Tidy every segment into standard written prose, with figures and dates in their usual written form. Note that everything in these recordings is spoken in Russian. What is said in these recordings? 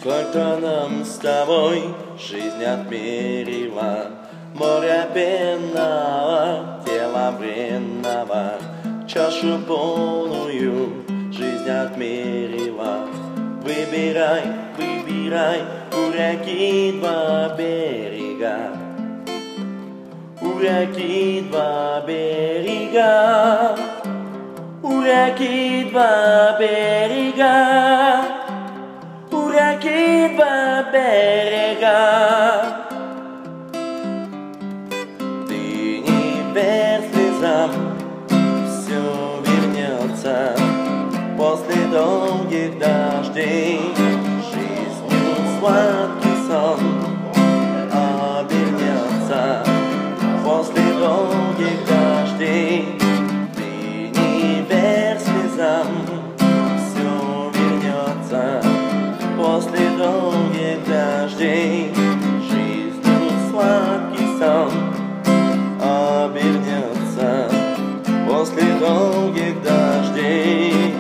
Сколько нам с тобой жизнь отмерила, море пенного, тело бренного, чашу полную жизнь отмерила. Выбирай, выбирай, у реки два берега, у реки два берега, у реки два берега, у реки два берега. Ты не верь слезам, все вернется после долгих дождей. Жизнью сладкий сон обернется после долгих дождей. Ты не верь слезам, все вернется после долгих дождей. Жизнью сладкий сон обернется после долгих дождей.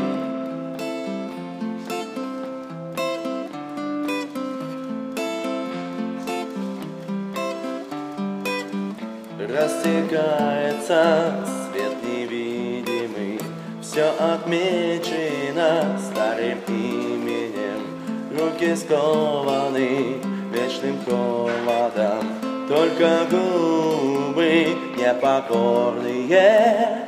Растекается свет невидимый, все отмечено старым именем. Руки скованы вечным холодом, только губы непокорные,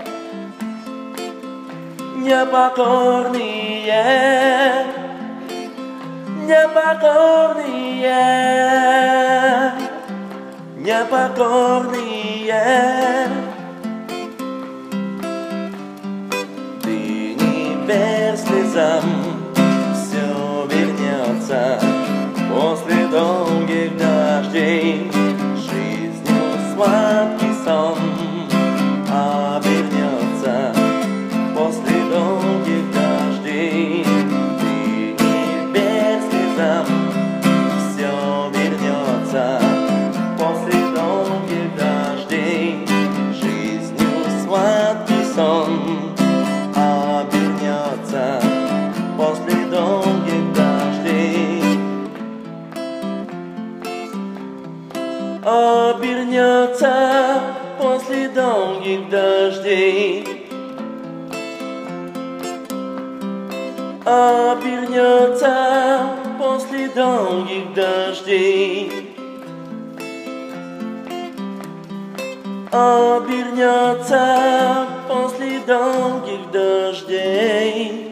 непокорные, непокорные, непокорные. Ты не верь слезам, все вернется после долгих дождей. Жизнью сладкий сон обернется после долгих дождей. Ты не верь слезам, все вернется после долгих дождей. Жизнью сладкий сон обернется после долгих дождей. Обернется после долгих дождей. Обернется после долгих дождей. Обернется после долгих дождей.